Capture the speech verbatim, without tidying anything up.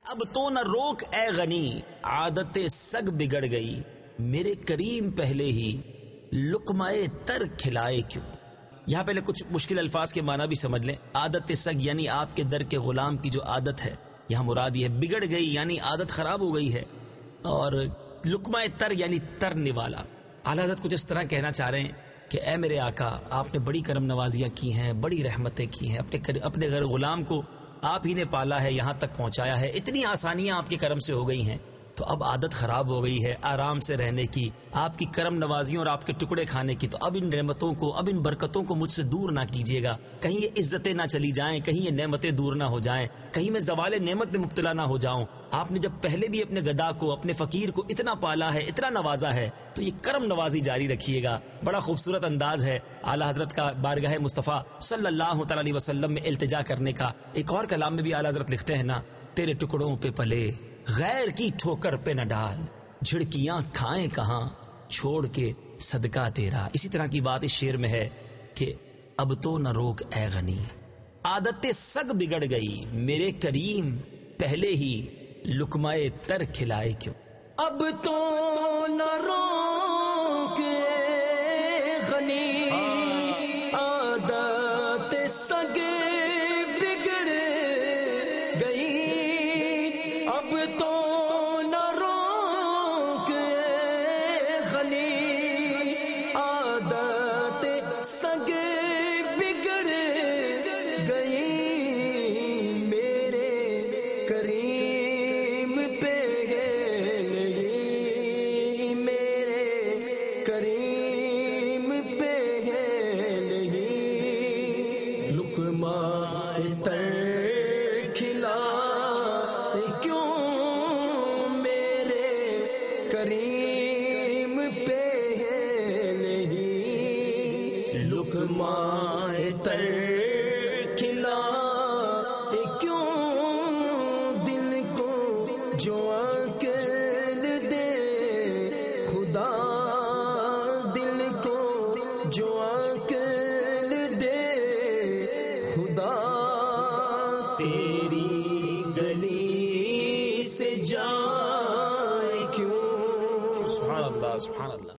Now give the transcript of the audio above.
اب تو نہ روک اے غنی، عادت سگ بگڑ گئی، میرے کریم پہلے ہی لقمائے تر کھلائے کیوں۔ یہاں پہلے کچھ مشکل الفاظ کے معنی بھی سمجھ لیں۔ عادت سگ یعنی آپ کے در کے غلام کی جو عادت ہے، یہاں مراد یہ ہے بگڑ گئی یعنی عادت خراب ہو گئی ہے، اور لقمائے تر یعنی ترنے والا۔ اعلیٰ حضرت کچھ اس طرح کہنا چاہ رہے ہیں کہ اے میرے آقا، آپ نے بڑی کرم نوازیاں کی ہیں، بڑی رحمتیں کی ہیں، اپنے اپنے گھر غلام کو آپ ہی نے پالا ہے، یہاں تک پہنچایا ہے، اتنی آسانیاں آپ کے کرم سے ہو گئی ہیں، تو اب عادت خراب ہو گئی ہے آرام سے رہنے کی، آپ کی کرم نوازیوں اور آپ کے ٹکڑے کھانے کی، تو اب ان نعمتوں کو، اب ان برکتوں کو مجھ سے دور نہ کیجیے گا، کہیں یہ عزتیں نہ چلی جائیں، کہیں یہ نعمتیں دور نہ ہو جائیں، کہیں میں زوال نعمت میں مبتلا نہ ہو جاؤں۔ آپ نے جب پہلے بھی اپنے گدا کو، اپنے فقیر کو اتنا پالا ہے، اتنا نوازا ہے، تو یہ کرم نوازی جاری رکھیے گا۔ بڑا خوبصورت انداز ہے اعلیٰ حضرت کا بارگاہ مصطفیٰ صلی اللہ تعالی علیہ وسلم میں التجا کرنے کا۔ ایک اور کلام میں بھی اعلیٰ حضرت لکھتے ہیں نا، تیرے ٹکڑوں پہ پلے غیر کی ٹھوکر پہ نہ ڈال، جھڑکیاں کھائیں کہاں چھوڑ کے صدقہ تیرا۔ اسی طرح کی بات اس شعر میں ہے کہ اب تو نہ روک اے غنی، عادت سگ بگڑ گئی، میرے کریم پہلے ہی لقمائے تر کھلائے کیوں۔ اب تو نہ روک اے غنی، عادت سگ بگڑ گئی، اب تو نہ روک اے غنی، عادت سگ بگڑ گئی، میرے کریم پہ ہے نہیں، میرے کریم پہ ہے نہیں، لقمہ تر کھلا کیوں، میرے کریم پہ ہے نہیں، لقمہ تر کھلا کیوں، دل کو جو عقل دے خدا، دل کو جو عقل دے خدا، تیری گلی سے جائے کیوں۔ سبحان اللہ، سبحان اللہ۔